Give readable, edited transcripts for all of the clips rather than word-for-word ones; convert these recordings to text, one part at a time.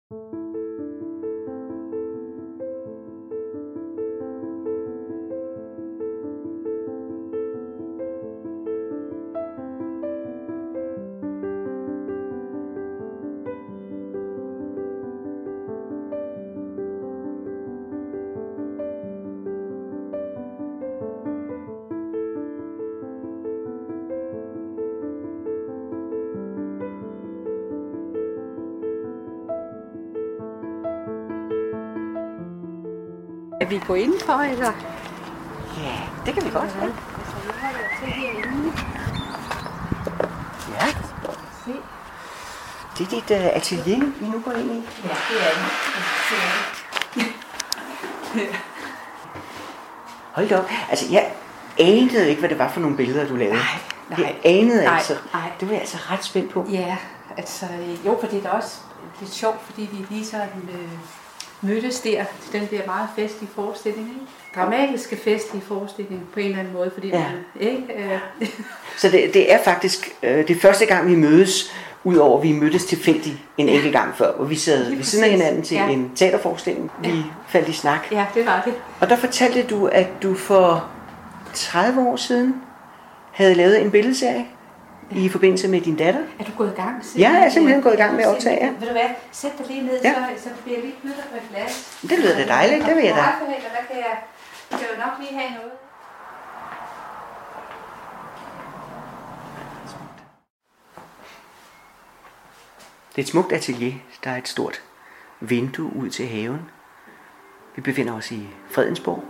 Kan vi gå indenfor, eller? Ja, det kan vi godt. Ja. Ja. Det er dit atelier, vi nu går ind i. Ja, det er det. Hold da op. Altså, jeg anede ikke, hvad det var for nogle billeder, du lavede. Nej. Jeg anede altså. Nej. Det var jeg altså ret spændt på. Ja, altså, jo, for det er da også lidt sjovt, fordi vi lige sådan mødtes der til den der meget festlige forestilling, ikke? Dramatiske festlige forestilling på en eller anden måde, fordi ja. man, ikke? Så det er faktisk det første gang, vi mødes, udover at vi mødtes tilfældigt en enkelt gang før, hvor vi sad ved siden af hinanden til en teaterforestilling. Vi faldt i snak. Ja, det var det. Og der fortalte du, at du for 30 år siden havde lavet en billedserie i forbindelse med din datter. Er du gået i gang? Ja, jeg er simpelthen gået i gang med at optage. Ja. Ved du hvad? Sæt dig lige ned, så bliver jeg lige knyttet på et glas. Det lyder da dejligt, det vil jeg da. Der kan jeg jo nok lige have noget. Det er et smukt atelier. Der er et stort vindue ud til haven. Vi befinder os i Fredensborg.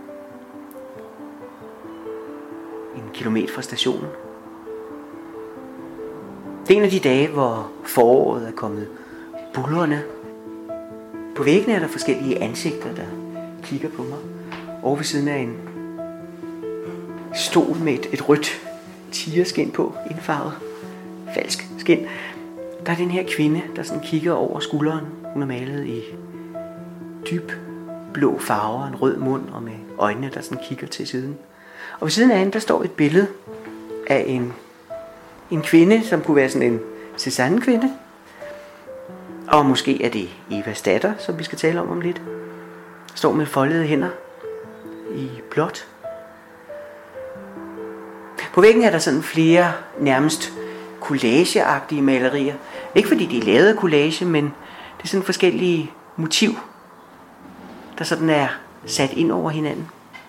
En kilometer fra stationen. Det er en af de dage, hvor foråret er kommet buldrende. På væggene er der forskellige ansigter, der kigger på mig. Over ved siden af en stol med et rødt tigerskind på, indfarvet falsk skind. Der er den her kvinde, der sådan kigger over skulderen. Hun er malet i dyb blå farver, en rød mund og med øjnene, der sådan kigger til siden. Og ved siden af hende, der står et billede af en kvinde, som kunne være sådan en Cézanne-kvinde. Og måske er det Evas datter, som vi skal tale om lidt. Står med foldede hænder i blåt. På væggen er der sådan flere nærmest collageagtige malerier. Ikke fordi de er lavet af collage, men det er sådan forskellige motiv, der sådan er sat ind over hinanden.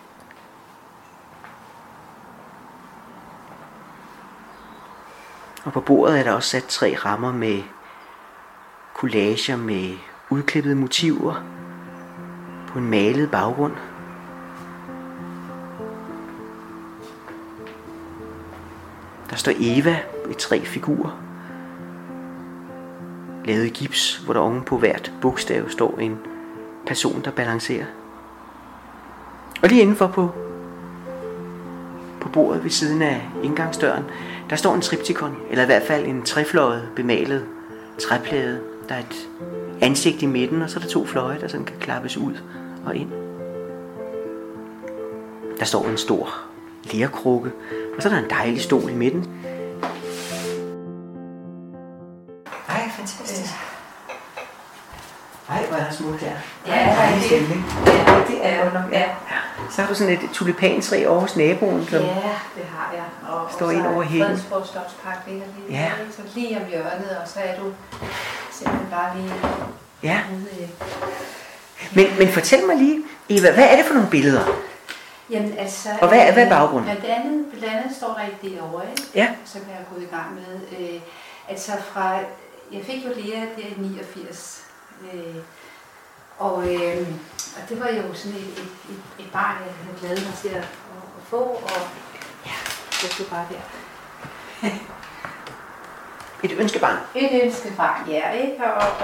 Og på bordet er der også sat 3 rammer med collager med udklippede motiver på en malet baggrund. Der står Eva i 3 figurer, lavet i gips, hvor der oven på hvert bogstav står en person, der balancerer. Og lige indenfor på bordet ved siden af indgangsdøren, der står en triptykon, eller i hvert fald en trefløjet bemalet træplade. Der er et ansigt i midten, og så er der 2 fløje, der sådan kan klappes ud og ind. Der står en stor lerkrukke, og så er der en dejlig stol i midten. Ej, fantastisk. Ej, hvor er der smukt her. Ja, det er jo nok, ja. Så har du sådan et tulipantræ over hos naboen, som det har jeg. Og står ind over hækken. Fredensborg Slotspark ligger lige, så lige om hjørnet, og så er du simpelthen bare lige ude. Men fortæl mig lige, Eva, hvad er det for nogle billeder? Jamen altså... Og hvad er baggrunden? Blandt andet står der et derovre, ikke? Ja. Som jeg er gået i gang med. Altså fra... Jeg fik jo Lea der i 89. Og det var jo sådan et barn, jeg havde glædet mig til at få, og det stod bare der. Et ønskebarn? Et ønskebarn, ja, ikke?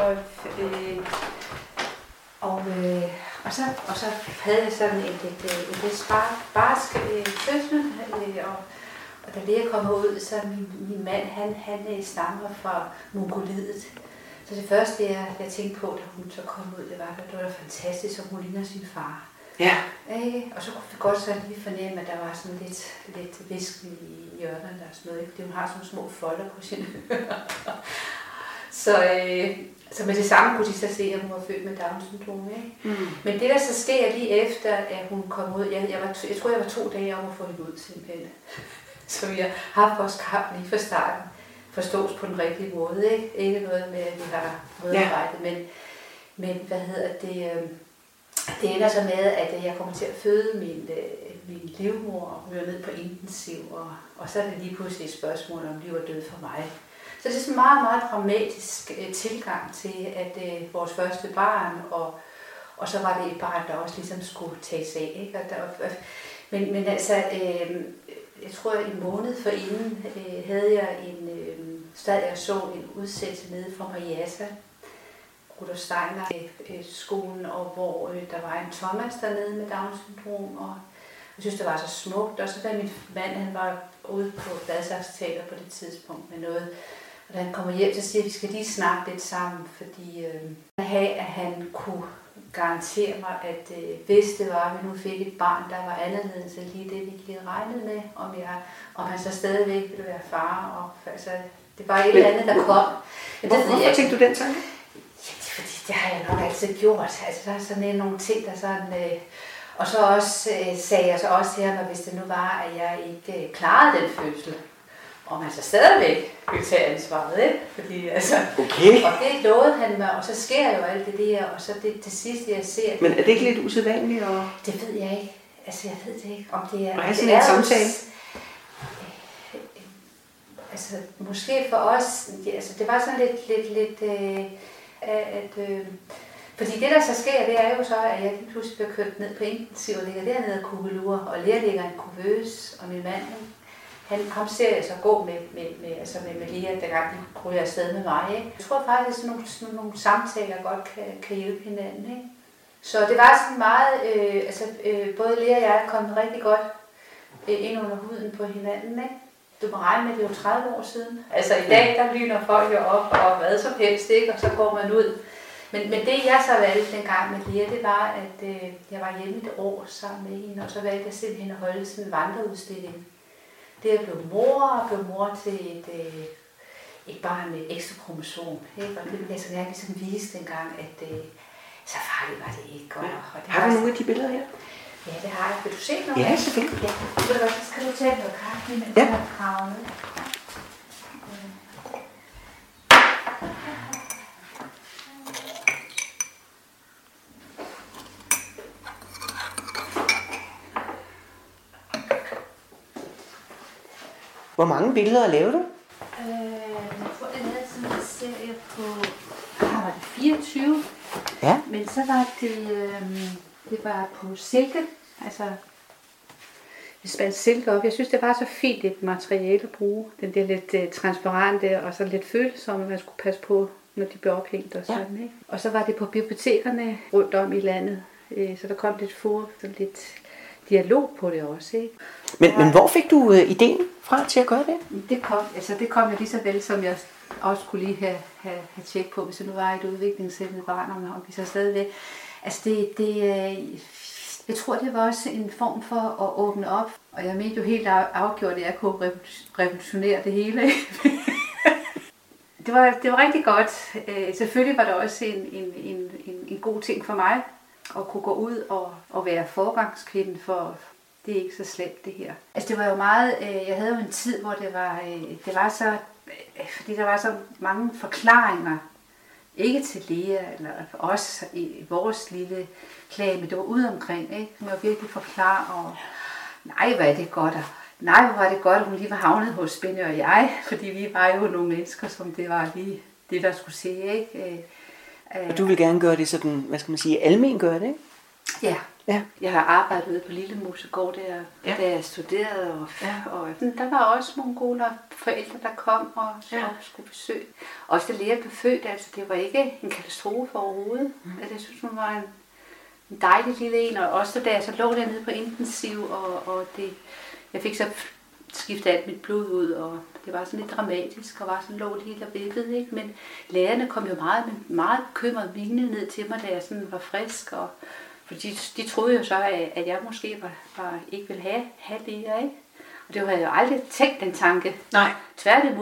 Og så havde jeg sådan et lidt barsk fødsel, og da Lea kommer ud, så min mand, han stammer fra Mongoliet. Så det første, jeg tænkte på, da hun så kom ud, det var fantastisk, som hun ligner sin far. Ja. Og så kunne vi godt så lige fornemme, at der var sådan lidt visken i hjørnerne og sådan noget, fordi hun har sådan små folder på sine ører. Så med det samme kunne de så se, at hun var født med Down-syndrom. Men det, der så sker lige efter, at hun kom ud, jeg tror, jeg var 2 dage om at få hende ud simpelthen. Så vi har haft vores kamp lige fra starten. Forstås på den rigtige måde, ikke? Ikke noget med, at vi har modarbejdet, men det ender så med, at jeg kommer til at føde min livmor og ryger ned på intensiv, og så er det lige pludselig et spørgsmål om liv og død for mig. Så det er sådan en meget, meget dramatisk tilgang til, at vores første barn, og så var det et barn, der også ligesom skulle tages af. Ikke? Men altså, jeg tror, en måned forinden havde jeg jeg så en udsættelse nede fra Mariasa, Rudolf Steiner skolen, og hvor der var en Thomas dernede med Down-syndrom, og jeg synes, det var så smukt. Og så da min mand, han var ude på Gladsaxe Teater på det tidspunkt med noget, og da han kommer hjem, så siger vi skal lige snakke lidt sammen, fordi at han kunne garantere mig, at hvis det var, at vi nu fik et barn, der var anderledes end lige det, vi lige regnede med, om han så stadigvæk ville være far. Og, altså, det var et eller andet, der kom. Hvorfor tænkte du den tanke? Ja, det er fordi, det har jeg nok altid gjort. Altså, der er sådan nogle ting, der sådan... og så også sagde jeg så også til ham, at hvis det nu var, at jeg ikke klarede den fødsel, om han så stadigvæk ville tage ansvaret, ikke? Fordi, altså, okay. Og det lovede han mig, og så sker jo alt det der, og så det sidste, jeg ser... Men er det ikke lidt usædvanligt? Det ved jeg ikke. Altså, jeg ved det ikke, om det er... Og sådan en samtale? Altså, måske for os... Altså, det var sådan lidt fordi det, der så sker, det er jo så, at jeg lige pludselig bliver kørt ned på intensiv og ligger dernede og kugelure, og lærer ligger en kuvøs, og min mand, ham ser jeg så gå med Lea, dengang de ryger afsted med mig. Ikke? Jeg tror faktisk, at nogle samtaler godt kan hjælpe hinanden. Ikke? Så det var sådan meget, både Lea og jeg er kommet rigtig godt ind under huden på hinanden. Ikke? Du må regne med, at det er jo 30 år siden. Altså i dag, der lyner folk jo op og hvad som helst, ikke? Og så går man ud. Men det jeg så valgte dengang med Lea, det var, at jeg var hjemme et år sammen med hende, og så valgte jeg simpelthen at holde sådan en vandreudstilling. Det at blive mor til et barn med et ekstra kromosom. Ikke? Og det ville jeg så gerne ligesom vise dengang, at så farligt var det ikke. Og det har du nogle af de billeder her? Ja, det har jeg. Vil du se noget? Ja, selvfølgelig. Ja. Så skal du tage noget kaffe, mens jeg har kravet. Hvor mange billeder lavede du? Jeg tror, det havde sådan en serie på 24. Ja. Men så var det var på silke. Altså, vi spændte silke op. Jeg synes, det var så fint et materiale at bruge. Den der lidt transparente og så lidt følsomme, man skulle passe på, når de blev ophængt og sådan. Ja. Ikke? Og så var det på bibliotekerne rundt om i landet. Så der kom lidt dialog på det også. Ikke? Men hvor fik du ideen fra til at gøre det? Det kom jeg lige så vel, som jeg også skulle lige have tjekket på, hvis det nu var et udviklingshæmmet barn, om vi så stadigvæk. Altså jeg tror, det var også en form for at åbne op, og jeg mente jo helt afgjort, at jeg kunne revolutionere det hele. Det var rigtig godt. Selvfølgelig var det også en god ting for mig, at kunne gå ud og være foregangskvinde for, det er ikke så slemt det her. Altså det var jo meget, jeg havde jo en tid, hvor det var så, fordi der var så mange forklaringer, ikke til Lea eller for os i vores lille klan, men det var ude omkring, ikke? Hun var virkelig forklare, og nej, hvor er det godt, og nej, hvor var det godt, at hun lige var havnet hos Benny og jeg, fordi vi var jo nogle mennesker, som det var lige det, der skulle se, ikke? Og du vil gerne gøre det sådan, hvad skal man sige, almen gøre det, ikke? Ja. Ja. Jeg har arbejdet ude på Lille Mosegård, da jeg studerede, og der var også mongoler forældre, der kom og skulle besøge. Også da Lea blev født, altså det var ikke en katastrofe overhovedet. Altså, jeg synes, hun var en dejlig lille en, og også da jeg så lå dernede på intensiv, og jeg fik så skiftet alt mit blod ud, og det var sådan lidt dramatisk, og var sådan lå helt og vippede, ikke? Men lærerne kom jo meget bekymret vingende ned til mig, da jeg sådan var frisk, og fordi de troede jo så, at jeg måske ikke ville have Lea, ikke? Og det havde jeg jo aldrig tænkt den tanke. Nej. Tværtimod,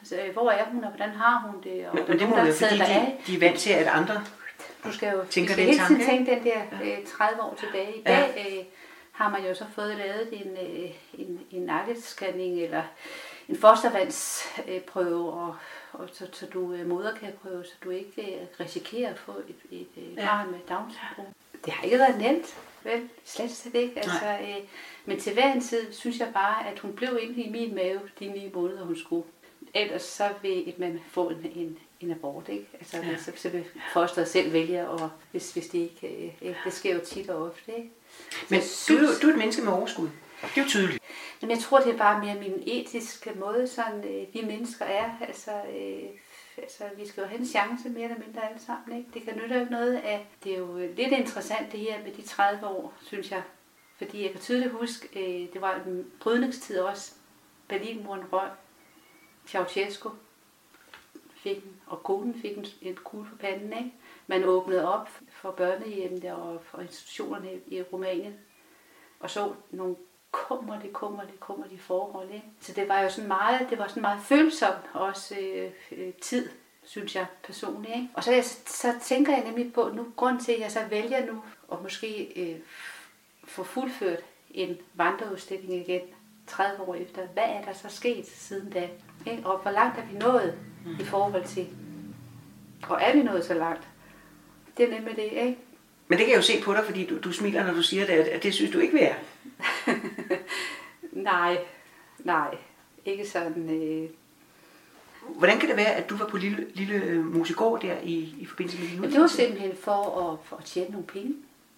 hvor er hun, og hvordan har hun det? Og men det må være, fordi de er vant til, at andre du skal jo tænker hele tiden tanke. tænke den der 30 år tilbage. I dag har man jo så fået lavet en nakkescanning eller en fostervandsprøve, og så du moderkageprøve, så du ikke risikerer at få et barn med Down-syndrom. Det har ikke været nemt, vel? Slet ikke. Altså, men til hver en tid synes jeg bare, at hun blev inde i min mave de 9 måneder, hun skulle. Ellers så vil man få en abort, ikke? Altså, så vil fosteret selv vælge, og hvis det ikke... det sker jo tit og ofte, ikke? Men du er et menneske med overskud. Det er jo tydeligt. Men jeg tror, det er bare mere min etiske måde, sådan vi mennesker er. Altså, vi skal jo have en chance mere eller mindre alle sammen, ikke? Det kan nytte ikke noget af... Det er jo lidt interessant det her med de 30 år, synes jeg. Fordi jeg kan tydeligt huske, det var en brydningstid også. Berlinmuren røg. Ceausescu fik den, og konen fik en kugle på panden, ikke? Man åbnede op for børnehjemmene og for institutionerne i Rumænien, og så nogle kummerlige forhold, ikke? Så det var jo sådan meget følsomt også tid, synes jeg personligt, ikke? Og så tænker jeg nemlig på nu, grund til at jeg så vælger nu at måske få fuldført en vandreudstilling igen 30 år efter. Hvad er der så sket siden da? Ikke? Og hvor langt er vi nået i forhold til? Og er vi nået så langt? Det er nemlig det, ikke? Men det kan jeg jo se på dig, fordi du smiler, når du siger det, at det synes du ikke, vi er. Nej. Ikke sådan... Hvordan kan det være, at du var på lille Mosigård der i forbindelse med din uddannelse? Det var simpelthen for at tjene nogle penge.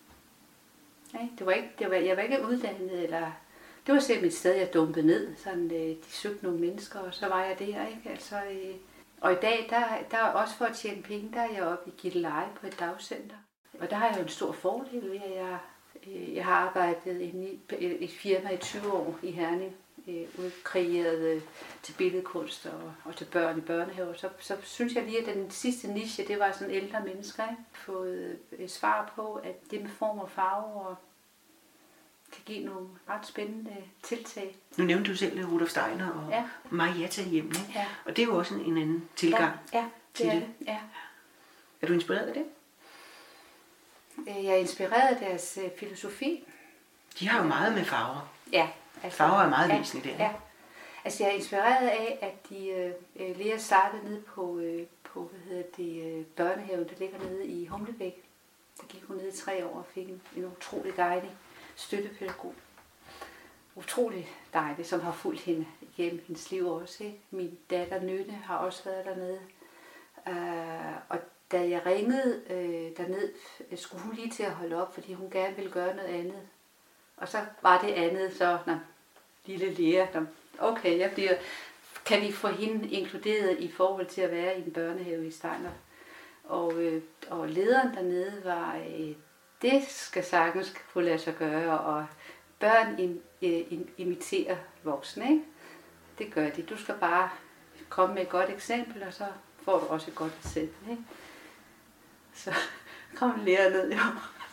Jeg var ikke uddannet, eller... Det var simpelthen et sted, jeg dumpede ned. Sådan, de søgte nogle mennesker, og så var jeg der, ikke? Altså, og i dag, der er også for at tjene penge, der er jeg oppe i Gilleleje på et dagcenter. Og der har jeg jo en stor fordel ved, at jeg har arbejdet i et firma i 20 år i Herning, udkreeret til billedkunst og til børn i børnehaver. Så synes jeg lige, at den sidste niche, det var sådan ældre mennesker, ikke? Fået svar på, at det med form og farve og kan give nogle ret spændende tiltag. Nu nævnte du selv Rudolf Steiner og Marietta hjemme, ikke? Ja. Og det er jo også en anden tilgang til det. Ja. Er du inspireret af det? Jeg er inspireret af deres filosofi. De har jo meget med farver. Ja. Altså, farver er meget væsentligt der. Ja. Altså jeg er inspireret af, at de Lea startede nede på børnehaven, der ligger nede i Humlebæk. Der gik hun ned i 3 år og fik en utrolig dejlig støttepædagog. Utrolig dejlig, som har fulgt hende igennem hendes liv også. Ikke? Min datter Nøtte har også været dernede. Og da jeg ringede derned, skulle hun lige til at holde op, fordi hun gerne ville gøre noget andet. Og så var det andet, så lille Lea, okay, kan vi få hende inkluderet i forhold til at være i en børnehave i Steiner? Og lederen dernede var, det skal sagtens kunne lade sig gøre, og børn imiterer voksne, ikke? Det gør de. Du skal bare komme med et godt eksempel, og så får du også et godt eksempel, ikke? Så kom lærer ned, jo.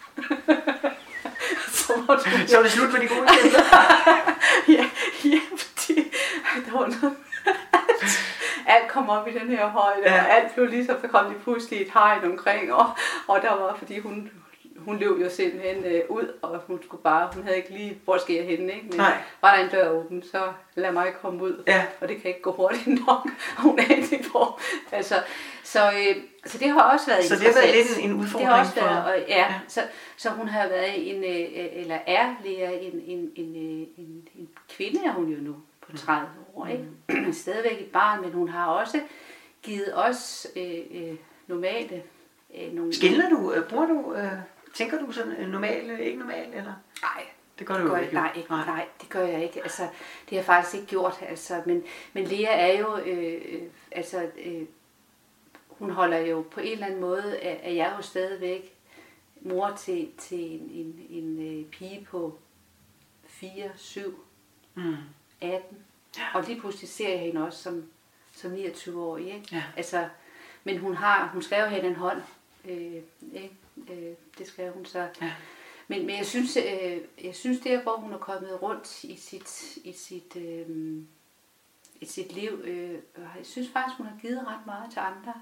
Så er det slut med de gode eksempler? ja, fordi der var noget. Alt kom op i den her højde, og alt blev ligesom, så kom de pludselig et hegn omkring, og der var, fordi hun løb jo simpelthen ud, og hun havde ikke lige, hvor skal jeg henne, ikke? Men var der en dør åben, så lad mig komme ud, og det kan ikke gå hurtigt nok, hun er ikke hvor. Altså, så det har også været interessant. Så det har været lidt en udfordring det har også været, så hun har været eller er Lea en kvinde, er hun jo nu på 30 år, ikke? Stadigvæk et barn, men hun har også givet os normale nogle... Skiller du? Bruger du... Tænker du sådan normal, ikke normal, eller? Nej, det gør du jo ikke. Nej, det gør jeg ikke. Altså, det har jeg faktisk ikke gjort. Altså, men Lea er jo, hun holder jo på en eller anden måde, at jeg er jo stadigvæk mor til en pige på 4, 7, 18. Og lige pludselig ser jeg hende også som 29-årig, ikke? Ja. Altså, men hun skal jo have den hånd, ikke? Det skal hun så. Ja. Men jeg synes der, hvor hun er kommet rundt i sit liv. Jeg synes faktisk, hun har givet ret meget til andre.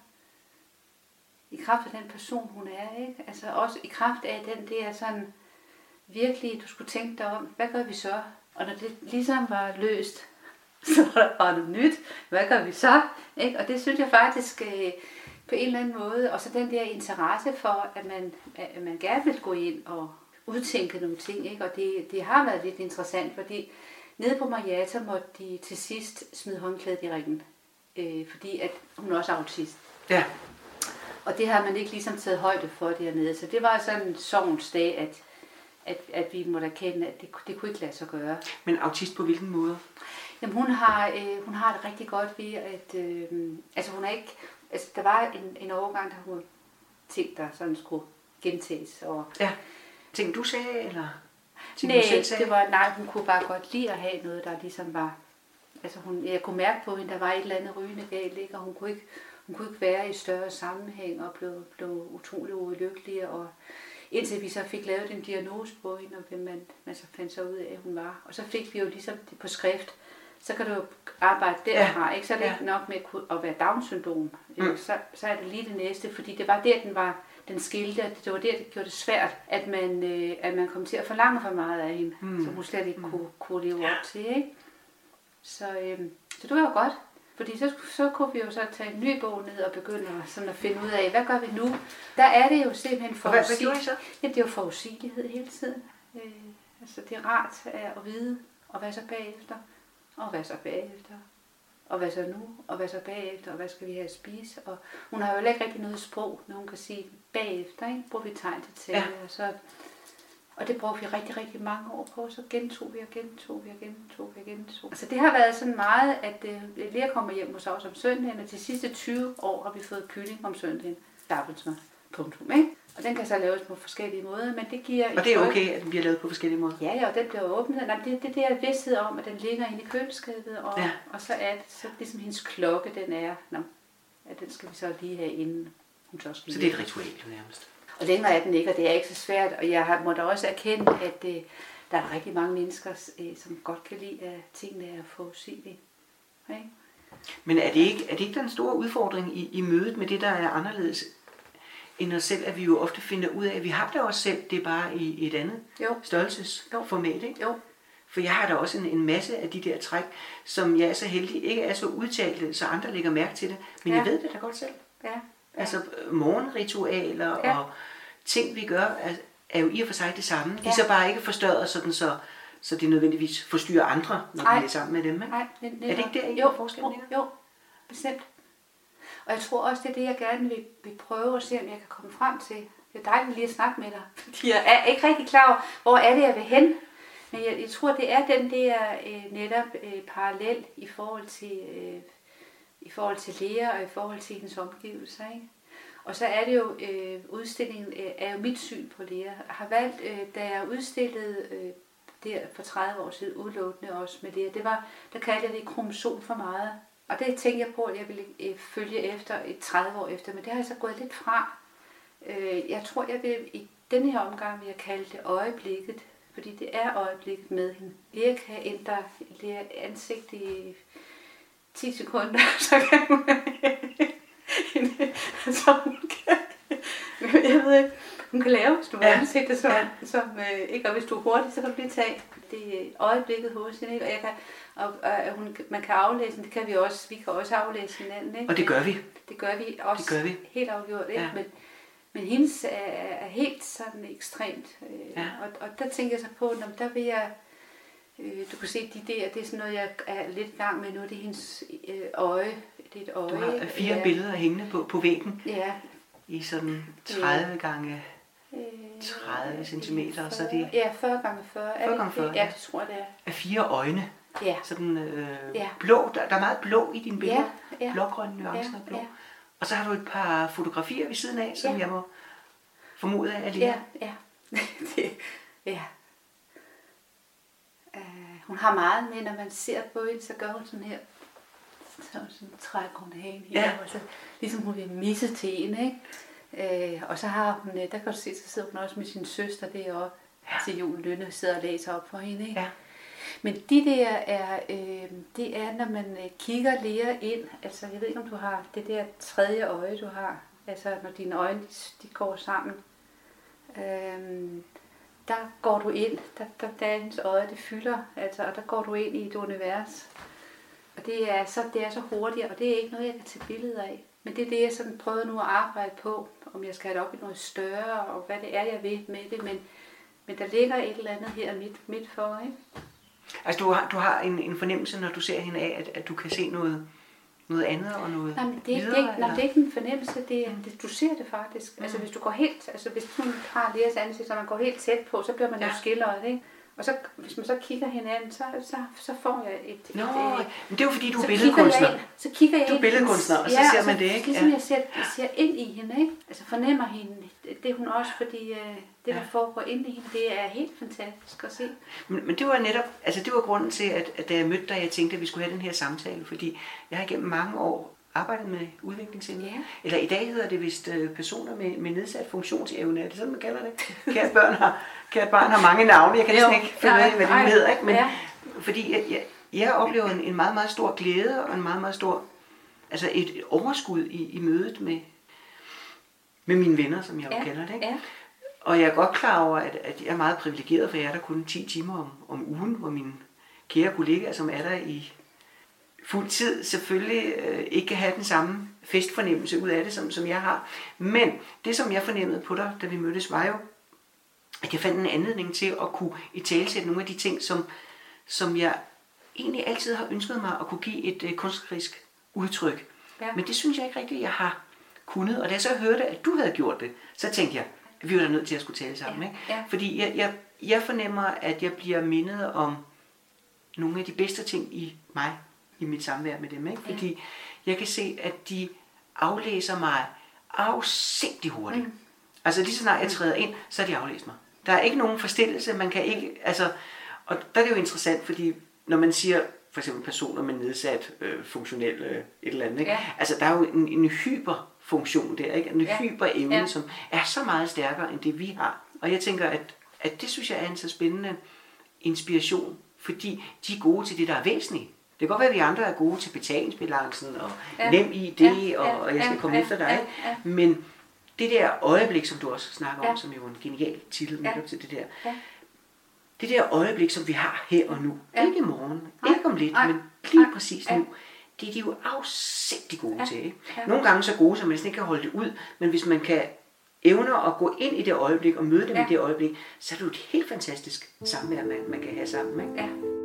I kraft af den person, hun er, ikke? Altså også i kraft af den der sådan, virkelig, du skulle tænke dig om, hvad gør vi så? Og når det ligesom var løst, så var der bare noget nyt. Hvad gør vi så? Ikke? Og det synes jeg faktisk på en eller anden måde, og så den der interesse for, at man gerne vil gå ind og udtænke nogle ting. Ikke? Og det har været lidt interessant, fordi nede på Mariata måtte de til sidst smide håndklædet i ringen. Fordi at hun også er autist. Ja. Og det har man ikke ligesom taget højde for dernede. Så det var sådan en sorgens dag, at vi måtte erkende, at det kunne ikke lade sig gøre. Men autist på hvilken måde? Jamen hun har det rigtig godt ved, at altså hun er ikke, altså der var en overgang, der hun ting, der sådan skulle gentages. Og ja. Ting du sagde, eller ting nej, du selv sagde? Hun kunne bare godt lide at have noget, der ligesom var, altså jeg kunne mærke på hende, der var et eller andet rygende galt, ikke? Og hun kunne ikke være i større sammenhæng og blev utrolig ulykkelig, og indtil vi så fik lavet en diagnose på hende, og hvem man så fandt så ud af, at hun var. Og så fik vi jo ligesom det på skrift, så kan du jo arbejde derfra, ikke? Så er det ikke nok med at være Down-syndrom. Så er det lige det næste, fordi det var der, den skilte, det var der, det gjorde det svært, at man kom til at forlange for meget af hende, som hun slet ikke kunne leve op til, ikke? Så det var jo godt. Fordi så kunne vi jo så tage en ny bog ned og begynde at finde ud af, hvad gør vi nu? Der er det jo simpelthen forudsigelighed. Hvad gjorde I så? Ja, det er jo forudsigelighed hele tiden. Altså det er rart at vide, og hvad så bagefter, og hvad så bagefter, og hvad så nu, og hvad så bagefter, og hvad skal vi have at spise? Og hun har jo ikke rigtig noget sprog, når hun kan sige bagefter, ikke? Bruger vi tegn til tale, og det brugte vi rigtig, rigtig mange år på, så gentog vi. Altså det har været sådan meget, at Lea kommer hjem hos os om søndagen, og de sidste 20 år har vi fået kylling om søndagen. Dabbelsmør. Punktum, ikke? Og den kan så laves på forskellige måder, men det giver... Og det er okay, at den bliver lavet på forskellige måder? Ja, og den bliver åbnet. Nej, det der vidsthed om, at den ligger inde i køleskabet, og så er det så ligesom hendes klokke, den er... at den skal vi så lige have inden hun så skal. Så det er et ritual nærmest? Og længere er den ikke, og det er ikke så svært. Og jeg må da også erkende, at der er rigtig mange mennesker, som godt kan lide, at tingene er forudsigelige. Okay? Men er det ikke den store udfordring i mødet med det, der er anderledes end os selv, at vi jo ofte finder ud af, at vi har det også selv, det er bare i et andet størrelsesformat, ikke? Jo. For jeg har da også en masse af de der træk, som jeg er så heldig ikke er så udtalte, så andre lægger mærke til det. Men jeg ved det da godt selv. Ja. Altså morgenritualer og ting, vi gør, er jo i og for sig det samme. De er så bare ikke forstørret sådan, så det nødvendigvis forstyrrer andre, når vi er sammen med dem. Ikke? Nej, er det ikke der, I forskellen ligger? Jo, bestemt. Og jeg tror også, det er det, jeg gerne vil prøve at se, om jeg kan komme frem til. Det er dejligt lige at snakke med dig, fordi jeg er ikke rigtig klar over, hvor er det, jeg vil hen. Men jeg tror, det er den der netop parallel i forhold til Lea og i forhold til hendes omgivelser, ikke? Og så er det jo, udstillingen er jo mit syn på Lea. Jeg har valgt, da jeg udstillede der for 30 år siden, udelukkende også med Lea, der kaldte jeg det kromosom for meget. Og det tænkte jeg på, at jeg ville følge efter 30 år efter, men det har jeg så gået lidt fra. Jeg tror, jeg vil i denne her omgang vil jeg kalde det øjeblikket, fordi det er øjeblikket med hende. Lea kan ændre ansigt i 10 sekunder, så kan hun... jeg ved ikke, hun kan lave store ansigter, som ikke, og hvis du er hurtig, så kan du blive taget. Det er øjeblikket hos hende, ikke? Og man kan aflæse, det kan vi også, vi kan også aflæse hinanden, ikke? Og det gør vi. Det gør vi også helt afgjort, ikke? Ja. Men hendes er helt sådan ekstremt, og der tænker jeg så på, der vil jeg, du kan se det er sådan noget, jeg er lidt i gang med nu, det er hendes øje. Det er et øje. Du har 4 billeder hængende på væggen. Ja. I sådan 30 gange 30 centimeter, og så er det... Ja, 40 gange 40. 40 gange 40, ja. Det tror jeg, det er. Af 4 øjne. Ja. Sådan blå, der er meget blå i dine billeder. Ja. Blågrønne nuancer af blå. Ja. Og så har du et par fotografier ved siden af, som jeg må formode af Lea. Ja. Hun har meget med, når man ser på hende, så gør hun sådan her. Så trækker hun hagen her, og så ligesom hun vil misse til en, ikke? Og så har hun, der kan du se, så sidder hun også med sin søster deroppe til jul. Lønne sidder og læser op for hende, ikke? Ja. Men de der er, det er, når man kigger lærer ind, altså jeg ved ikke, om du har det der tredje øje, du har, altså når dine øjne, de går sammen, der går du ind, der er ens øje, det fylder, altså, og der går du ind i et univers. Og det er så hurtigt, og det er ikke noget, jeg kan tage billeder af. Men det er det, jeg sådan prøver nu at arbejde på, om jeg skal have det op i noget større, og hvad det er, jeg ved med det. Men der ligger et eller andet her midt for, ikke? Altså du har en fornemmelse, når du ser hende af, at du kan se noget andet og noget det er ikke en fornemmelse, du ser det faktisk. Altså hvis du går helt, altså hvis hun har Leas ansigt, så man går helt tæt på, så bliver man jo skilleret, ikke? Og så, hvis man så kigger hinanden, så får jeg et... Nå, men det er jo fordi, du er billedkunstner. Så kigger jeg du er billedkunstner, og så ser man det, ikke? Ligesom jeg ser ind i hende, ikke? Altså fornemmer hende, det er hun også, fordi det, der foregår inde i hende, det er helt fantastisk at se. Men det var netop, altså det var grunden til, at da jeg mødte dig, jeg tænkte, at vi skulle have den her samtale, fordi jeg har igennem mange år arbejdet med udviklingshæmmede. Ja. Eller i dag hedder det vist personer med nedsat funktionsevne. Er det sådan, man kalder det? Kært barn har mange navne. Jeg kan næsten ikke finde ud af, hvad de hedder. Ikke? Men, fordi jeg oplever en meget, meget stor glæde og en meget, meget stor, altså et overskud i mødet med mine venner, som jeg jo kalder det. Ikke? Ja. Og jeg er godt klar over, at jeg er meget privilegeret, for jeg er der kun 10 timer om ugen, hvor mine kære kollegaer, som er der i fuld tid, selvfølgelig ikke kan have den samme festfornemmelse ud af det, som jeg har. Men det, som jeg fornemmede på dig, da vi mødtes, var jo, at jeg fandt en anledning til at kunne italesætte nogle af de ting, som jeg egentlig altid har ønsket mig at kunne give et kunstnerisk udtryk. Ja. Men det synes jeg ikke rigtigt, jeg har kunnet. Og da jeg så hørte, at du havde gjort det, så tænkte jeg, at vi var da nødt til at skulle tale sammen. Ikke? Ja. Fordi jeg fornemmer, at jeg bliver mindet om nogle af de bedste ting i mig, i mit samvær med dem. Ikke? Fordi jeg kan se, at de aflæser mig afsindig hurtigt. Mm. Altså lige så snart jeg træder ind, så er de aflæst mig. Der er ikke nogen forstillelse, man kan ikke, altså, og der er det jo interessant, fordi når man siger, for eksempel personer med nedsat funktionel et eller andet, ikke? Ja. Altså der er jo en hyperfunktion der, ikke? En hyperevne, som er så meget stærkere end det vi har. Og jeg tænker, at det synes jeg er en så spændende inspiration, fordi de er gode til det, der er væsentligt. Det kan godt være, at vi andre er gode til betalingsbalancen og nem idé, og jeg skal komme efter dig, men det der øjeblik, som du også snakker om, som jo er en genial titel netop til det der. Det der øjeblik, som vi har her og nu. Ikke i morgen, ikke om lidt, men lige præcis nu. Det er de jo afsindig gode til. Ikke? Nogle gange så gode, så man næsten ikke kan holde det ud, men hvis man kan evne at gå ind i det øjeblik og møde dem i det øjeblik, så er det jo et helt fantastisk samvær, man kan have sammen. Ikke? Ja.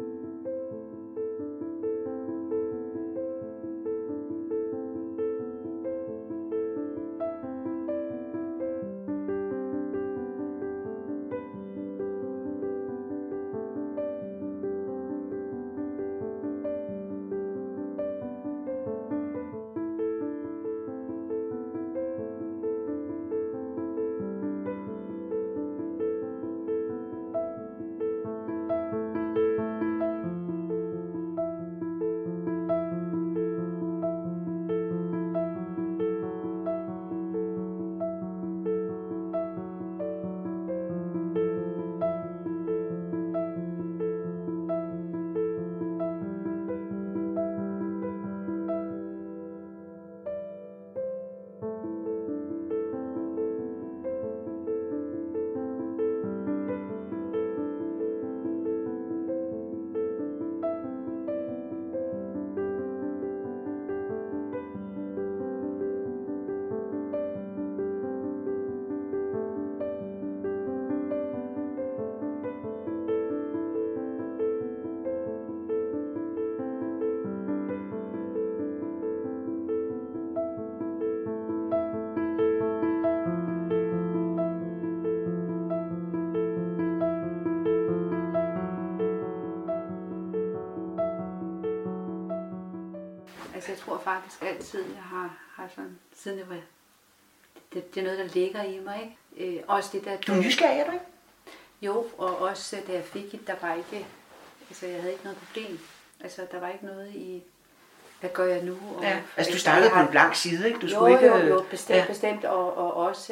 Altså jeg tror faktisk altid, jeg har sådan, siden jeg var, det er noget, der ligger i mig, ikke? Også det der... Du er nysgerrig, er du ikke? Jo, og også da jeg fik det, der var ikke, altså jeg havde ikke noget problem. Altså der var ikke noget i, hvad gør jeg nu? Og, altså du startede på en blank side, ikke? Du skulle ikke... Jo, bestemt, og også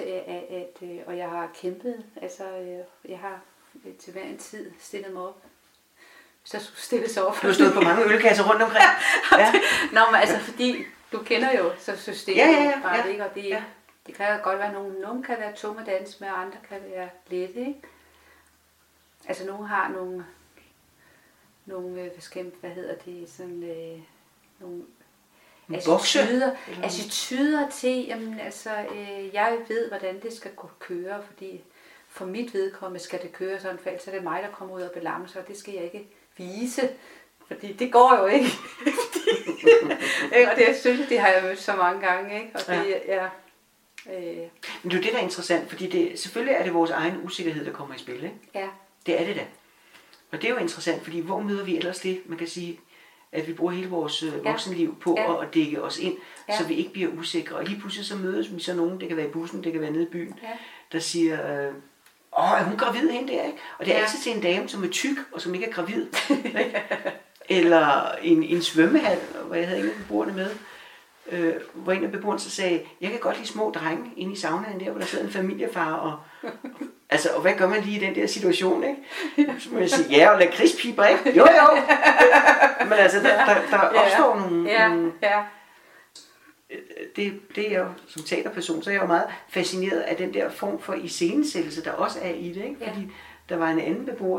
og jeg har kæmpet, altså jeg har til hver en tid stillet mig op så skulle stilles over. Du har stået på mange ølkasser rundt omkring. Ja. Nå, men altså fordi, du kender jo så systemet Ja. ikke? Og det kan jo godt være, nogle kan være tunge at danse med, og andre kan være lette, ikke? Altså nogle har nogle hvad hedder det, sådan nogle attityder til, jamen altså, jeg ved, hvordan det skal køre, fordi for mit vedkommende skal det køre sådan, for ellers er det mig, der kommer ud af balance, og det skal jeg ikke vise, fordi det går jo ikke. Og det, jeg synes, det har jeg mødt så mange gange, ikke? Og det Men det er jo det, der er interessant, fordi selvfølgelig er det vores egen usikkerhed, der kommer i spil, ikke? Ja. Det er det da. Og det er jo interessant, fordi hvor møder vi ellers det? Man kan sige, at vi bruger hele vores voksenliv på at dække os ind, så vi ikke bliver usikre. Og lige pludselig så mødes vi så nogen, det kan være i bussen, det kan være nede i byen, der siger, er hun gravid hende der, ikke? Og det er altid til en dame, som er tyk, og som ikke er gravid. Ikke? Eller en svømmehal, hvor jeg havde en af beboerne med, hvor en af beboerne så sagde, jeg kan godt lide små drenge inde i saunaen der, hvor der sidder en familiefar, og hvad gør man lige i den der situation, ikke? Så må jeg sige, ja, og lad krispiber, ikke? Jo. Men altså, der opstår nogle... Det er jo, som teaterperson, så er jeg jo meget fascineret af den der form for iscenesættelse, der også er i det, ikke? Fordi der var en anden beboer,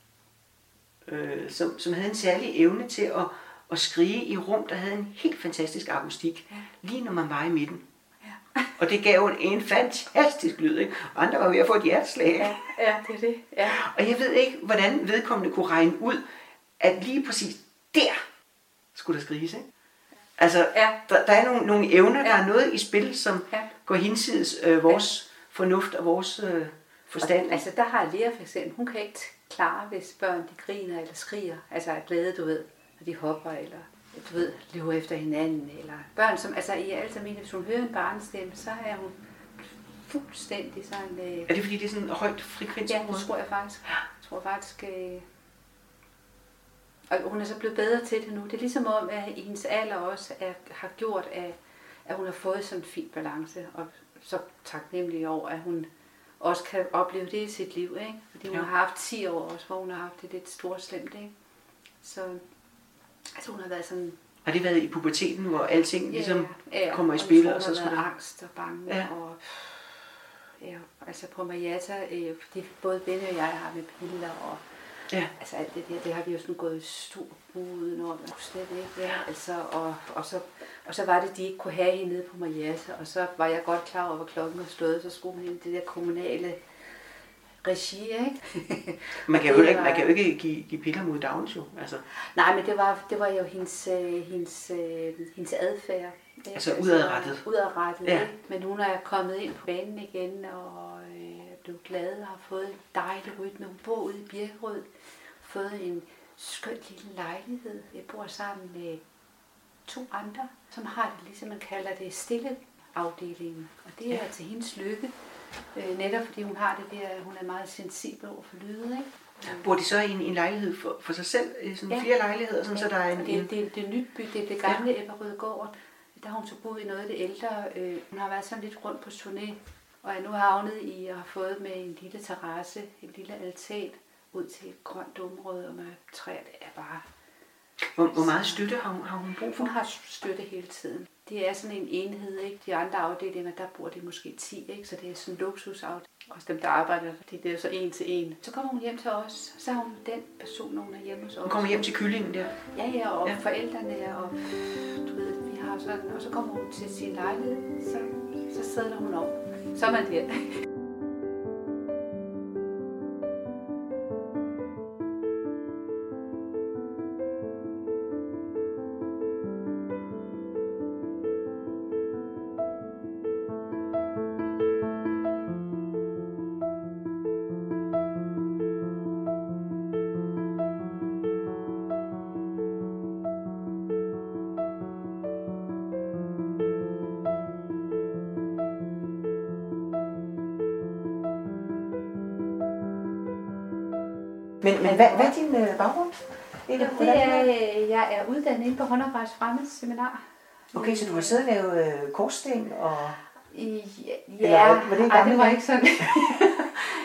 som havde en særlig evne til at skrige i rum, der havde en helt fantastisk akustik, lige når man var i midten. Og det gav en fantastisk lyd, ikke? Og andre var ved at få et hjerteslag, ikke? Ja, det er det. Ja. Og jeg ved ikke, hvordan vedkommende kunne regne ud, at lige præcis der skulle der skriges, ikke? Altså, der er nogle evner, der er noget i spil, som går hinsides vores fornuft og vores forstand. Og, altså, der har Lea for eksempel, hun kan ikke klare, hvis børn de griner eller skriger, altså er glade, du ved, når de hopper, eller du ved, løber efter hinanden, eller børn, som, altså i alt almindeligt, hvis hun hører en barnestemme, så er hun fuldstændig sådan... Er det fordi, det er sådan en højt frekvensområde? Ja, det tror jeg faktisk. Og hun er så blevet bedre til det nu. Det er ligesom om, at hendes alder også har gjort, at hun har fået sådan en fin balance, og så taknemmelig over, at hun også kan opleve det i sit liv, ikke? Fordi hun har haft 10 år også, hvor hun har haft det lidt storslemt, ikke? Så altså hun har været sådan... Har det været i puberteten, hvor alting ligesom kommer i spil? Og så skulle angst og bange, og altså på Marietta, fordi både Benny og jeg har med piller, og altså alt det har vi jo sådan gået i stor udenom, slet ikke, altså, og så var det, de ikke kunne have hende nede på Marietta, og så var jeg godt klar over, hvor klokken var slået, så skulle hun ind i det der kommunale regi, ikke? Man kan jo ikke give piller mod Downs, jo. Altså. Nej, men det var jo hendes adfærd. Altså udadrettet. Udadrettet, ikke? Men hun er kommet ind på banen igen, og blevet glad og har fået en dejlig rytme. Hun bor ude i Birkerød, fået en skøn lille lejlighed. Jeg bor sammen med 2 andre, som har det, ligesom man kalder det, stille afdelingen. Og det er til hendes lykke. Netop fordi hun har det der, hun er meget sensibel over for lyde, ikke? Bor de så i en lejlighed for sig selv, sådan flere lejligheder, sådan, så der er det er nyt by, det er det gamle Ebberød Gård. Der har hun så boet i noget af det ældre. Hun har været sådan lidt rundt på turné, og er nu havnet i at have fået med en lille terrasse, en lille altan, ud til et grønt område, og med træer, det er bare... Hvor meget støtte har hun brug for? Hun har støtte hele tiden. Det er sådan en enhed, ikke? De andre afdelinger, der bor det måske 10, ikke? Så det er sådan en luksusafdeling. Også dem, der arbejder, det er så en til en. Så kommer hun hjem til os, så har hun den person, hun er hjemme hos os. Hun kommer hjem til kyllingen der? Ja, og forældrene, og du ved, vi har sådan, og så kommer hun til sin lejlighed, så sidder hun op. Så er man der. Men hvad er din baggrund? Jeg er uddannet inde på Håndarbejds Fremmedsseminar. Okay, så du har siddet og lavet korsting og... Ja, det var ikke sådan.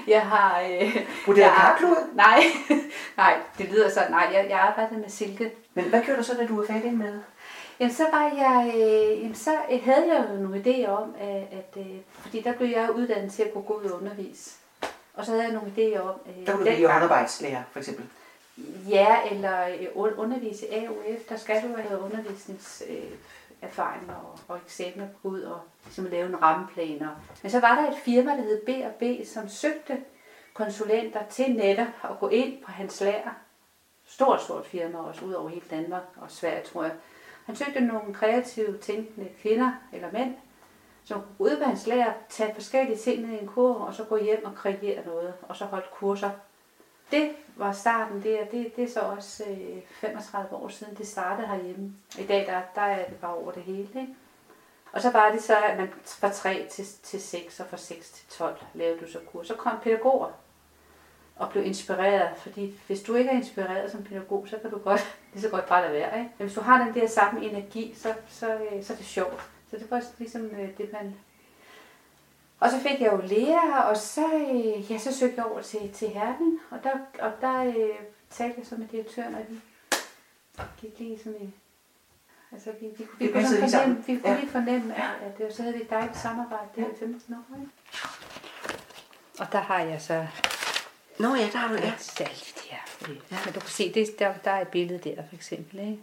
Jeg har... Broderet karklud? Nej, det lyder sådan. Nej, jeg arbejdede med silke. Men hvad gjorde du så, da du var færdig med? Jamen, så havde jeg jo nogle idéer om, fordi der blev jeg uddannet til at kunne gå ud og undervise. Og så havde jeg nogle idéer om... Der kunne du blive håndarbejdslærer, for eksempel? Ja, eller undervise i AOF. Der skal du have undervisningserfaring og eksamener på ud og ligesom lave en rammeplan. Men så var der et firma, der hed B&B, som søgte konsulenter til netop at gå ind på hans lager. Stort firma også, ud over hele Danmark og Sverige, tror jeg. Han søgte nogle kreative, tænkende kvinder eller mænd, som kunne gå ud på hans lager, tage forskellige ting ned i en kurv, og så gå hjem og kreere noget, og så holde kurser. Det var starten der. Det er så også 35 år siden, det startede herhjemme. I dag der er det bare over det hele. Ikke? Og så var det så, at man fra 3 til 6 og fra 6 til 12 lavede du så kurser. Så kom pædagoger og blev inspireret, fordi hvis du ikke er inspireret som pædagog, så kan du godt lige så godt bare lade være. Ikke? Men hvis du har den der samme energi, så er det sjovt. Så det var ligesom det, man... Og så fik jeg jo lærer, og så søgte jeg over til Herning, og der talte jeg så med direktøren, og vi gik lige sådan i... Altså, vi kunne lige fornemme, at så havde vi et dejligt samarbejde der i 15 år. Ikke? Og der har jeg så... Nå ja, der har du ja. Særligt her. Ja. Men du kan se, der er et billede der for eksempel, ikke?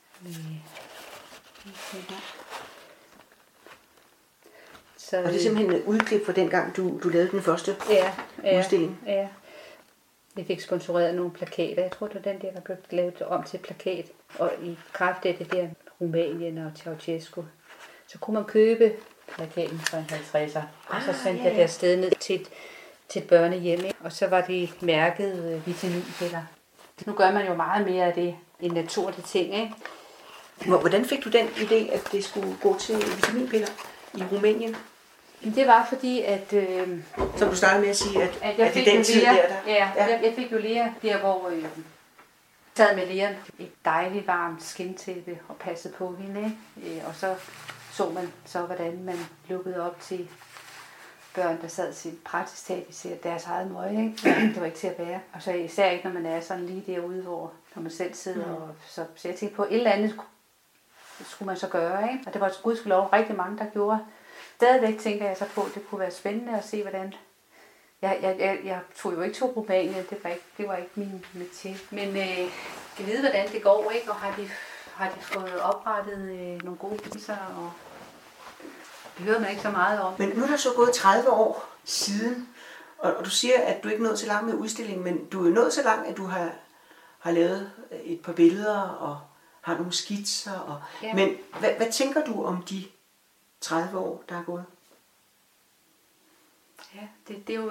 Så, og det er simpelthen et udklip fra dengang, du lavede den første udstilling? Ja. Jeg fik sponsoreret nogle plakater. Jeg tror, det var den der blev lavet om til plakat. Og i kraft af det der Rumænien og Ceausescu, så kunne man købe plakaten fra 50'er. Og så sendte jeg det afsted ned til et børnehjem. Og så var det mærket vitaminpiller. Nu gør man jo meget mere af det end naturlige ting, ikke? Hvordan fik du den idé, at det skulle gå til vitaminpiller i Rumænien? Det var fordi, at... Som du startede med at sige, at jeg fik den tid lærer, der... Ja, jeg fik jo lærer der, hvor jeg sad med læren et dejligt varmt skintæppe og passede på hende. Og så man så, hvordan man lukkede op til børn, der sad til praktisk talt i deres eget møg. Ikke? Det var ikke til at være. Og så især ikke, når man er sådan lige derude, hvor når man selv sidder. Og så jeg tænkte på, et eller andet skulle man så gøre. Ikke? Og det var gudskelov rigtig mange, der gjorde. Stadigvæk tænker jeg så på, at det kunne være spændende at se, hvordan... Jeg tog jo ikke til Rumænien, det var ikke min metier. Men jeg ved, hvordan det går, ikke? Og har de fået oprettet nogle gode priser, og det hører man ikke så meget om. Men nu er der så gået 30 år siden, og du siger, at du ikke er nået så langt med udstillingen, men du er nået så langt, at du har lavet et par billeder og har nogle skitser. Og, men hvad tænker du om de 30 år, der er gået? Ja, det er jo...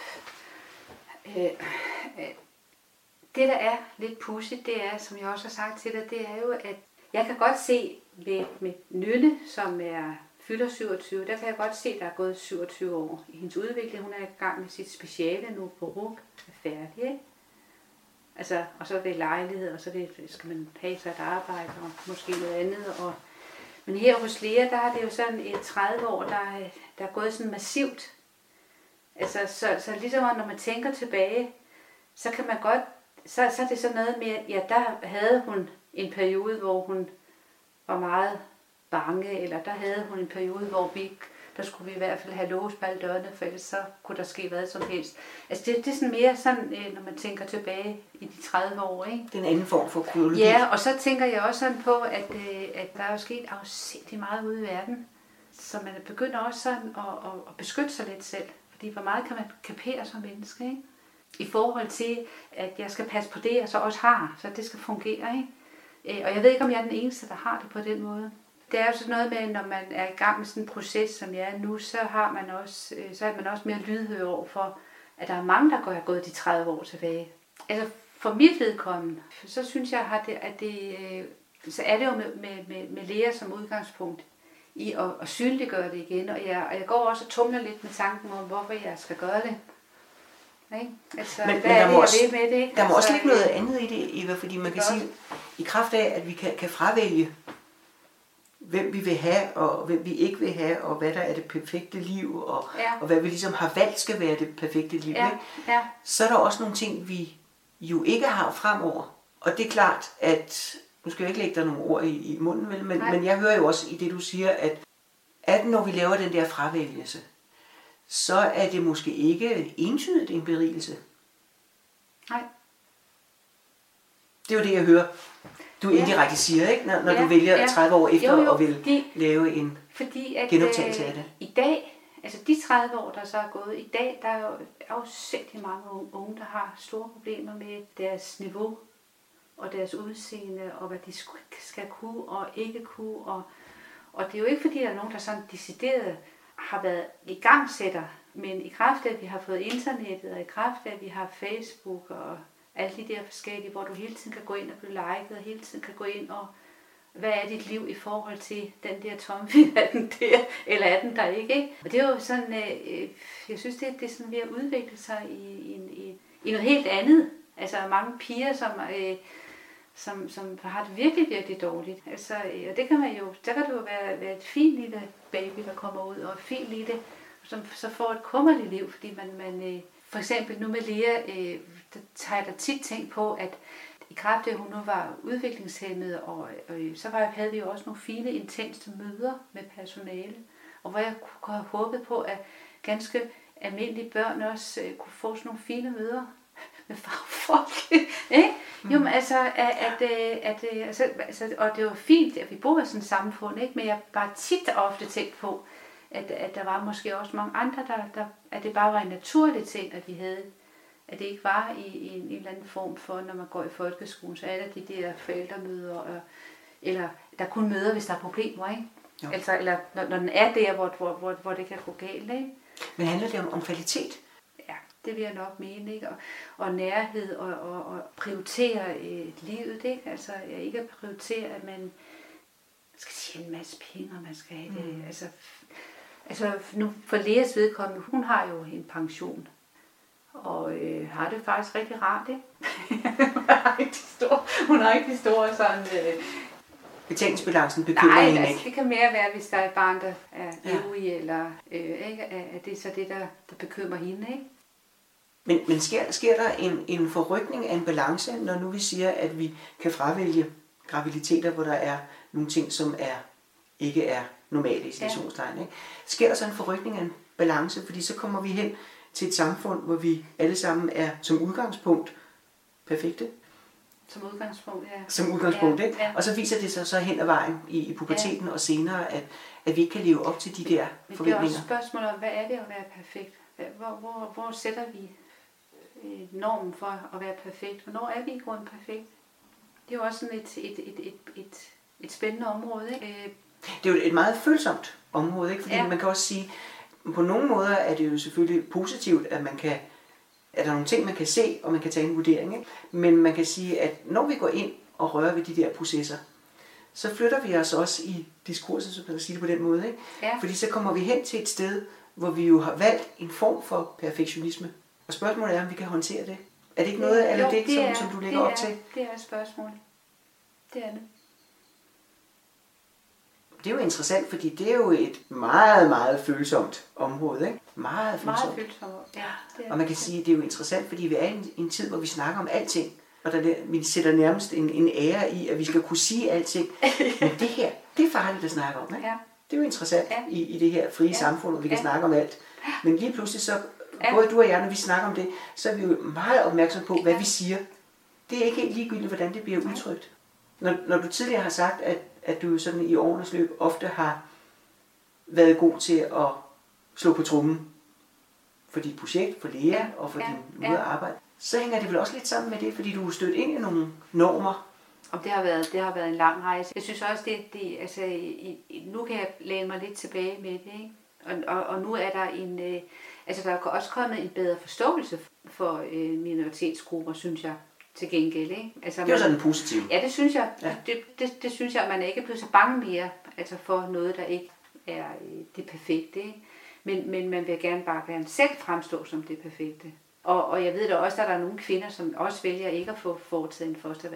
det, der er lidt pudsigt, det er, som jeg også har sagt til dig, det er jo, at jeg kan godt se med Nynne, som fylder 27, der kan jeg godt se, at der er gået 27 år i hendes udvikling. Hun er i gang med sit speciale nu på RUC, er færdig, ikke? Altså, og så er det lejlighed, og så skal man have sig et arbejde, og måske noget andet. Men her hos Lea, der er det jo sådan et 30 år, der er gået sådan massivt. Altså, så ligesom når man tænker tilbage, så kan man godt, så er det sådan noget med, ja, der havde hun en periode, hvor hun var meget bange, eller der havde hun en periode, hvor der skulle vi i hvert fald have låst på alle dørene, for ellers så kunne der ske hvad som helst. Altså det er sådan mere sådan, når man tænker tilbage i de 30 år, ikke? Den anden form for kronologi. Ja, og så tænker jeg også sådan på, at der er jo sket afsindigt meget ude i verden, så man begynder også sådan at beskytte sig lidt selv. Fordi hvor meget kan man kapere som menneske, ikke? I forhold til, at jeg skal passe på det, jeg så også har, så det skal fungere, ikke? Og jeg ved ikke, om jeg er den eneste, der har det på den måde. Det er jo sådan noget med, når man er i gang med sådan en proces, som jeg er nu, så er man også mere lydhør over for, at der er mange, der er gået de 30 år tilbage. Altså for mit vedkommende, så synes jeg, så er det jo med læger som udgangspunkt i at synliggøre det igen, og jeg går også og tumler lidt med tanken om, hvorfor jeg skal gøre det. Ikke? Altså, men hvad er det, jeg vil med det? Ikke? Der må også ligge noget andet i det, Eva, fordi man kan sige, i kraft af, at vi kan fravælge hvem vi vil have, og hvem vi ikke vil have, og hvad der er det perfekte liv, og hvad vi ligesom har valgt skal være det perfekte liv, ikke? Ja. Så er der også nogle ting, vi jo ikke har fremover. Og det er klart, at, nu skal jeg ikke lægge dig nogle ord i munden, vel, men jeg hører jo også i det, du siger, at når vi laver den der fravælgelse, så er det måske ikke entydigt en berigelse. Nej. Det er jo det, jeg hører, du indirekte siger, ikke? Når du vælger 30 år efter at vil lave en genoptagelse af det. I dag, altså de 30 år, der så er gået, i dag, der er jo sindssygt mange unge, der har store problemer med deres niveau og deres udseende, og hvad de skal kunne og ikke kunne. Og det er jo ikke fordi, der er nogen, der sådan decideret har været i gangsætter, men i kraft af, at vi har fået internettet, og i kraft af, at vi har Facebook og alle de der forskellige, hvor du hele tiden kan gå ind og blive liket, og hele tiden kan gå ind og, hvad er dit liv i forhold til den der tommelfinger, er den der, eller er den der ikke? Og det er jo sådan, jeg synes, det er sådan ved at udvikle sig i noget helt andet. Altså mange piger, som har det virkelig, virkelig dårligt. Altså, og det kan man jo, der kan det jo være et fint lille baby, der kommer ud, og et fint lille, som så får et kummerligt liv, fordi man for eksempel nu med Lea, der tager jeg da tit tænkt på, at i kraft af, at hun nu var udviklingshæmmet, og så havde vi jo også nogle fine, intense møder med personale, og hvor jeg kunne have håbet på, at ganske almindelige børn også kunne få sådan nogle fine møder med fagfolk, ikke? Jo, men altså, og det var fint, at vi bor i sådan et samfund, ikke? Men jeg bare tit og ofte tænkt på, at der var måske også mange andre, at det bare var en naturlig ting, at vi havde, at det ikke var i en eller anden form for, når man går i folkeskolen, så er der de der forældremøder, eller der kun møder, hvis der er problemer, ikke? Altså, eller når den er der, hvor det kan gå galt, ikke? Men handler det om kvalitet? Ja, det vil jeg nok mene, ikke? Og nærhed, og prioritere livet, ikke? Altså, ikke at prioritere, at man skal tjene en masse penge, og man skal have det, altså nu for Leas vedkommende, hun har jo en pension, og har det faktisk rigtig rart, ikke? Hun har ikke de store sådan... Betalingsbalancen bekymrer hende ikke? Nej, det kan mere være, hvis der er et barn, der er øvrig, eller ikke, at det er så det, der bekymrer hende, ikke? Men sker der en forrykning af en balance, når nu vi siger, at vi kan fravælge graviditeter, hvor der er nogle ting, som ikke er normale i situationstegn, ikke? Sker der så en forrykning af en balance, fordi så kommer vi hen til et samfund, hvor vi alle sammen er som udgangspunkt perfekte? Som udgangspunkt, ja. Som udgangspunkt, ikke? Ja. Og så viser det sig så hen ad vejen i puberteten og senere, at vi ikke kan leve op til de der forventninger. Det er også et spørgsmål om, hvad er det at være perfekt? Hvor sætter vi normen for at være perfekt? Hvornår er vi i grunden perfekt? Det er jo også sådan et spændende område, ikke? Det er jo et meget følsomt område, ikke? Fordi man kan også sige, på nogle måder er det jo selvfølgelig positivt, at der er nogle ting, man kan se, og man kan tage en vurdering, ikke? Men man kan sige, at når vi går ind og rører ved de der processer, så flytter vi os også i diskurset, så kan jeg sige det på den måde, ikke? Ja. Fordi så kommer vi hen til et sted, hvor vi jo har valgt en form for perfektionisme. Og spørgsmålet er, om vi kan håndtere det. Er det ikke noget af det, som du lægger op til? Det er et spørgsmål. Det er det. Det er jo interessant, fordi det er jo et meget, meget følsomt område, ikke? Meget følsomt. Meget følsomt, ja. Og man kan sige, at det er jo interessant, fordi vi er i en tid, hvor vi snakker om alting. Og vi sætter nærmest en ære i, at vi skal kunne sige alting. Men det her, det er farligt at snakke om, ikke? Ja. Det er jo interessant i det her frie samfund, hvor vi kan snakke om alt. Men lige pludselig så, både du og jeg, når vi snakker om det, så er vi jo meget opmærksom på, hvad vi siger. Det er ikke helt ligegyldigt, hvordan det bliver udtrykt. Når du tidligere har sagt, at du sådan i årenes løb ofte har været god til at slå på trommen for dit projekt, for Lea og for din måde at arbejde, så hænger det vel også lidt sammen med det, fordi du er stødt ind i nogle normer. Og det har været en lang rejse. Jeg synes også, nu kan jeg læne mig lidt tilbage med det, ikke? Og nu er der der er også kommet en bedre forståelse for minoritetsgrupper, synes jeg. Til gengæld, ikke? Altså, det er jo sådan positivt. Ja, det synes jeg. Ja. Det synes jeg, at man er ikke blevet så bange mere, altså for noget, der ikke er det perfekte, ikke? Men man vil bare gerne selv fremstå som det perfekte. Og jeg ved da også, at der er nogle kvinder, som også vælger ikke at få foretaget en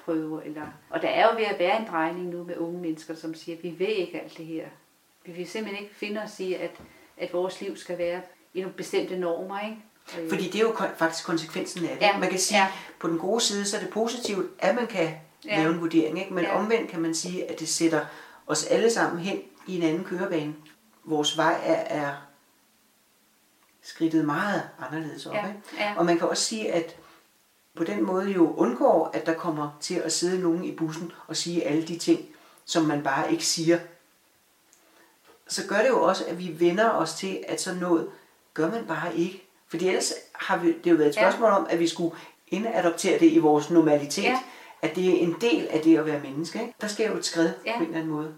prøve. Og der er jo ved at være en drejning nu med unge mennesker, som siger, at vi vil ikke alt det her. Vi vil simpelthen ikke finde os i, at vores liv skal være i nogle bestemte normer, ikke? Fordi det er jo faktisk konsekvensen af det. Ja, man kan sige, på den gode side, så er det positivt, at man kan lave en vurdering, ikke? Men omvendt kan man sige, at det sætter os alle sammen hen i en anden kørebane. Vores vej er skridtet meget anderledes op. Ikke? Ja. Og man kan også sige, at på den måde jo undgår, at der kommer til at sidde nogen i bussen og sige alle de ting, som man bare ikke siger. Så gør det jo også, at vi vender os til, at sådan noget gør man bare ikke. Fordi ellers har det jo været et spørgsmål om, at vi skulle indadoptere det i vores normalitet. Ja. At det er en del af det at være menneske. Ikke? Der sker jo et skridt på en eller anden måde.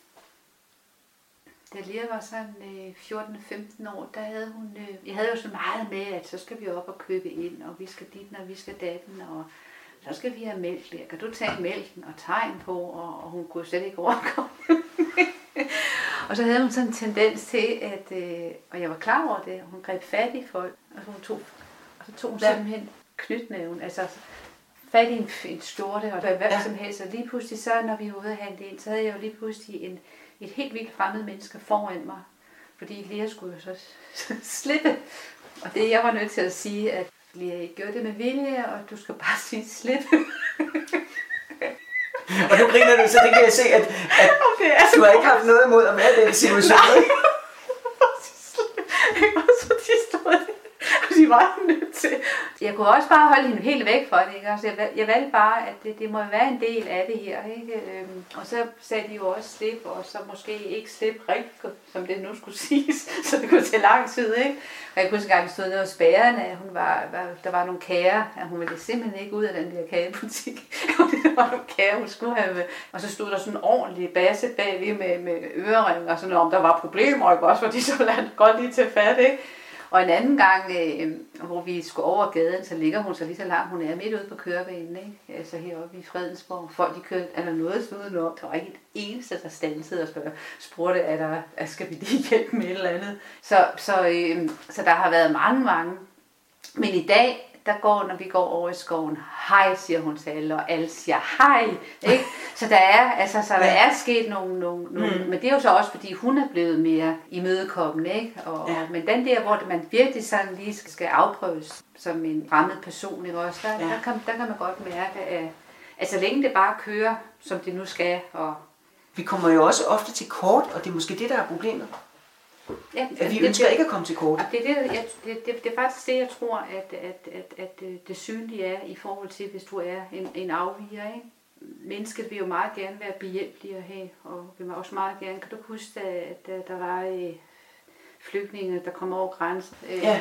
Da Lea var sådan 14-15 år, der havde hun, jeg havde jo så meget med, at så skal vi op og købe ind, og vi skal dit, og vi skal datten, og så skal vi have mælk der. Kan du tage mælken og tegn på, og hun kunne slet ikke overkomme. Og så havde hun sådan en tendens til, at, og jeg var klar over det, hun greb fat i folk, og så tog hun simpelthen knytnæven, altså fat i en skjorte, og hvad som helst. Og lige pludselig så, når vi var ude at handle ind, så havde jeg jo lige pludselig et helt vildt fremmed menneske foran mig. Fordi Lea skulle jo så slippe. Og det jeg var nødt til at sige, at Lea ikke gjorde det med vilje, og du skal bare sige slippe. Og nu griner du, så det kan jeg se, at okay, altså, du har ikke haft noget imod at være i den situation. Nej. De var nødt til. Jeg kunne også bare holde hende helt væk fra det, ikke? Altså, jeg valgte bare, at det må være en del af det her, ikke? Og så sagde de jo også slip, og så måske ikke slip rigtigt, som det nu skulle siges, så det kunne tage lang tid, ikke? Og jeg kunne ikke engang stå nede hos bageren, at der var nogle kager, at hun ville simpelthen ikke ud af den der kagebutik. Der var nogle kager, hun skulle have. Og så stod der sådan en ordentlig basse bagved med ørering og sådan noget, om der var problemer, ikke? Også fordi så lader godt lige til fat, ikke? Og en anden gang, hvor vi skulle over gaden, så ligger hun så lige så langt, hun er midt ude på kørebanen, ikke? Altså heroppe i Fredensborg. Folk de kørte, er der noget snuden op? Der var ikke et eneste, der standsede og spurgte, skal vi lige hjælpe med et eller andet? Så der har været mange. Men i dag, når vi går over i skoven, hej, siger hun til alle, og alle siger hej, ikke? Så der er sket nogle men det er jo så også, fordi hun er blevet mere imødekommende, ikke? Men den der, hvor man virkelig sådan lige skal afprøves som en fremmed person, ikke også? Der kan man godt mærke, at så længe det bare kører, som det nu skal. Og vi kommer jo også ofte til kort, og det er måske det, der er problemet. Ja, at vi ønsker ikke at komme til kort. Det er faktisk det, jeg tror, at det synlige er i forhold til, hvis du er en afviger, ikke? Mennesket vil jo meget gerne være behjælpelige her, og vil også meget gerne. Kan du huske, at der var flygtninge, der kom over grænsen?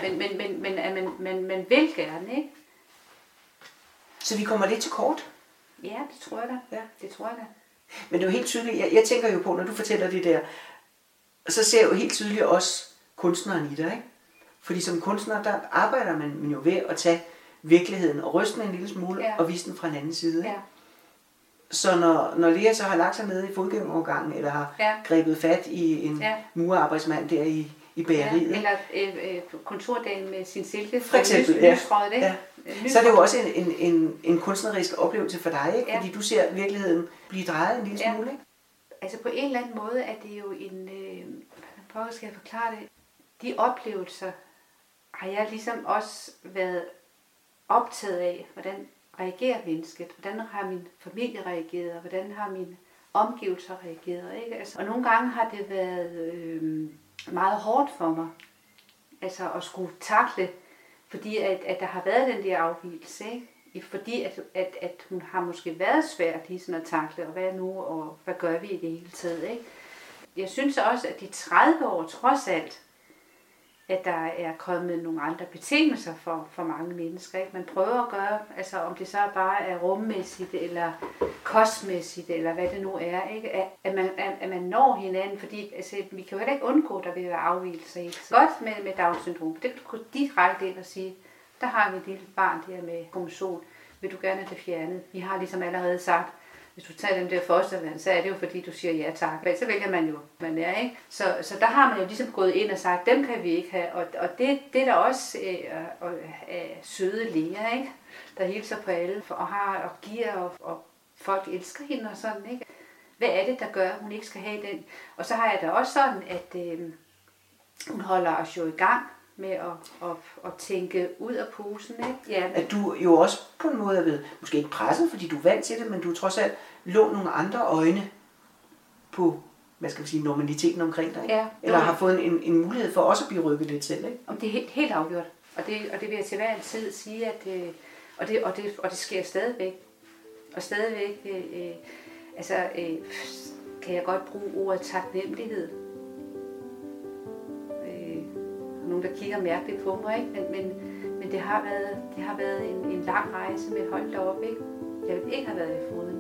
Men vil gerne, ikke? Så vi kommer lidt til kort? Ja, det tror jeg da. Ja. Det tror jeg da. Men det er jo helt tydeligt, jeg tænker jo på, når du fortæller det der, så ser jeg jo helt tydeligt også kunstneren i dig, ikke? Fordi som kunstner, der arbejder man jo ved at tage virkeligheden og ryste den en lille smule og vise den fra en anden side. Ikke? Ja. Så når Lea så har lagt sig nede i fodgængerovergangen, eller har grebet fat i en murarbejdsmand der i bageriet. Eller kontordagen med sin silke. For eksempel, så er det jo også en kunstnerisk oplevelse for dig, ikke? Fordi du ser virkeligheden blive drejet en lille smule, ikke? Altså på en eller anden måde er det jo hvordan skal jeg forklare det? De oplevelser har jeg ligesom også været optaget af, hvordan reagerer mennesket, hvordan har min familie reageret, og hvordan har mine omgivelser reageret, ikke? Altså, og nogle gange har det været meget hårdt for mig, altså at skulle takle, fordi at der har været den der afvigelse, ikke? Fordi at hun har måske været svært ligesom at takle, og hvad nu, og hvad gør vi i det hele taget, ikke? Jeg synes også, at de 30 år trods alt, at der er kommet nogle andre betingelser for mange mennesker, ikke? Man prøver at gøre, altså om det så bare er rummæssigt, eller kostmæssigt, eller hvad det nu er, ikke? At man når hinanden, fordi altså, vi kan jo heller ikke undgå, at der vil være afvigelser hele tiden. Godt med Down-syndrom, det kan du direkte ind og sige, der har vi et lille barn der med kromosom, vil du gerne have det fjernet? Vi har ligesom allerede sagt, hvis du tager dem der fostervand, så er det jo fordi, du siger ja tak. Så vælger man jo, man er, ikke? Så der har man jo ligesom gået ind og sagt, dem kan vi ikke have. Og det der også søde Lea, ikke? Der hilser på alle og har og giver og folk elsker hende og sådan, ikke? Hvad er det, der gør, at hun ikke skal have den? Og så har jeg da også sådan, at hun holder os jo i gang med at tænke ud af posen, ikke? Ja, At du jo også på en måde er blevet, måske ikke presset, fordi du er vant til det, men du trods alt lå nogle andre øjne på, hvad skal vi sige, normaliteten omkring dig, ikke? Ja, Eller har fået en mulighed for også at blive rykket lidt til, ikke? Om det er helt afgjort. Og det vil jeg til hver en tid sige, at og det sker stadigvæk. Og stadigvæk kan jeg godt bruge ordet taknemmelighed. Nogen, der kigger mærkeligt på mig, ikke? Men det har været en lang rejse med hold da op, ikke? Jeg ville ikke have været i foden